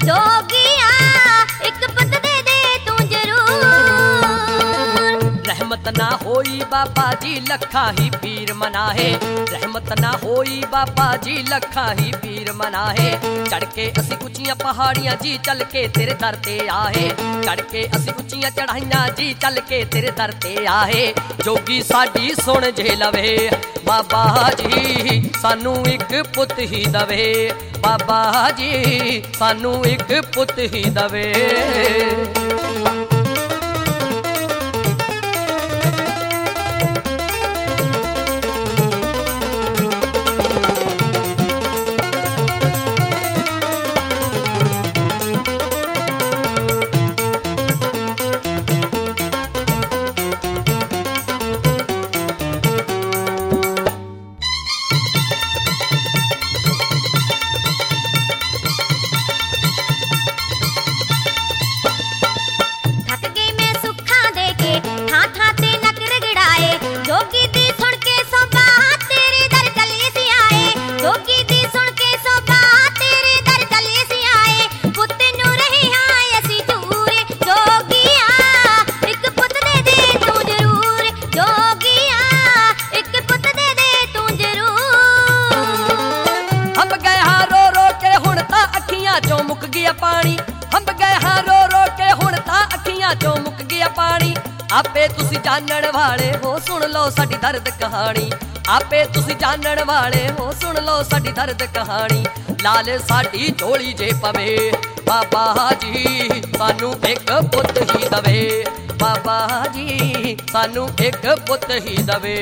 जोगिया एक पुत दे दे तू जरूर। रहमत ना होई बाबा जी लखा ही पीर मनाहे, रहमत ना होई बाबा जी लखा ही पीर मनाहे। चढ़ के असी उच्चियां पहाड़ियां जी चल के तेरे दर ते आहे, चढ़ के असी उच्चियां चढ़ाइयां जी चल के तेरे दर ते आहे। जोगी साडी सुन जे लवे बाबा जी सानू एक पुत ही दवे, बाबा जी सानू एक पुत ही दवे। जोगी दी सुन के सोबा तेरे दर चली सी आए, जोगी दी सुन के सोबा तेरे दर चली सी आए। पुत नू रहे हां असी दूर, जोगिया एक पुत दे दे तू जरूर, जोगिया एक पुत दे दे तू जरूर। हम गए हां रो रो के हुण तां अखियां चों मुक गया पानी, हम गए हां रो रो के हुण तां अखियां चों मुक गया पानी। आपे तुसी जानण वाले हो सुन लो साडी दर्द कहानी, आपे तुसी जानण वाले हो सुन लो साडी दर्द कहानी। लाल साडी झोली जे पवे बाबा जी सानू एक पुत ही दवे, बाबा जी सानू एक पुत ही दवे।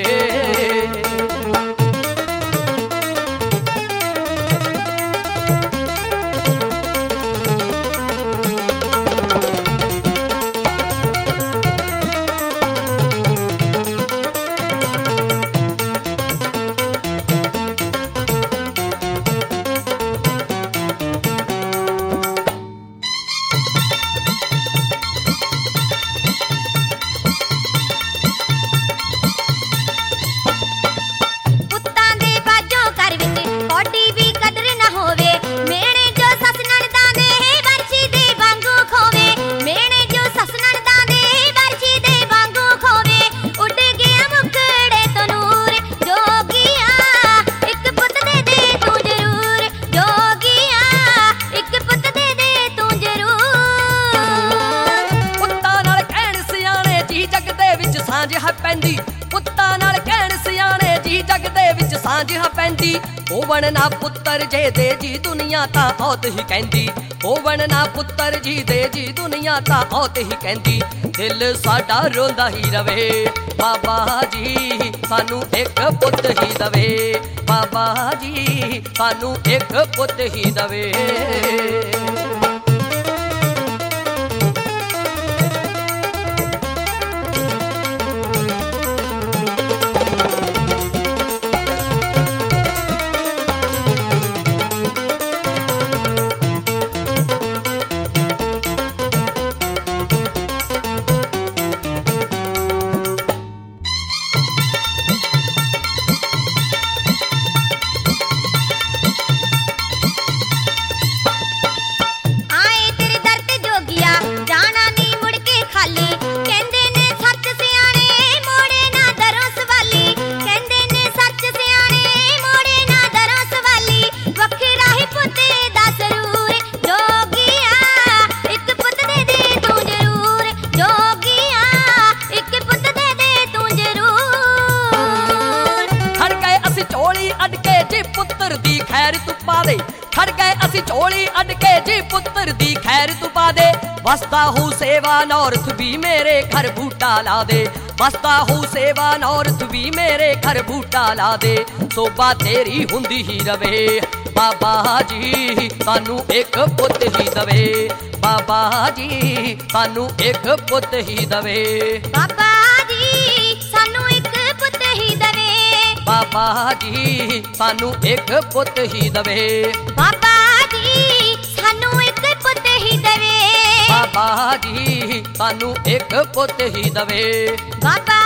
पुत्तां नाल कहण सियाणे जी जग दे विच सांझ हा पैंदी। होवण ना पुत्तर जे दे जी दुनिया तां औत ही कहंदी, होवण ना पुत्तर जी दे जी दुनिया तां औत ही कहंदी। दिल साडा रोंदा ही रवे बाबा जी सानू एक पुत ही दवे, बाबा जी सानू एक पुत ही दवे। खड़ गए असी झोली अड के जी पुत्र दी खैर तू पा दे। वसता हूँ सेवा नौरथ भी मेरे घर बूटा ला दे, वसता हूँ सेवा नौरथ भी मेरे घर बूटा ला दे। सोबा तेरी हुंदी ही रवे बाबा जी सानू एक पुत ही दवे, बाबा जी सानू एक पुत ही दवे, बाबा जी सानू एक पुत ही दवे, बाबा जी सानू एक पुत ही दवे, बाबा जी सानू एक पुत ही दवे, बाबा जी सानू एक पुत ही दवे, बाबा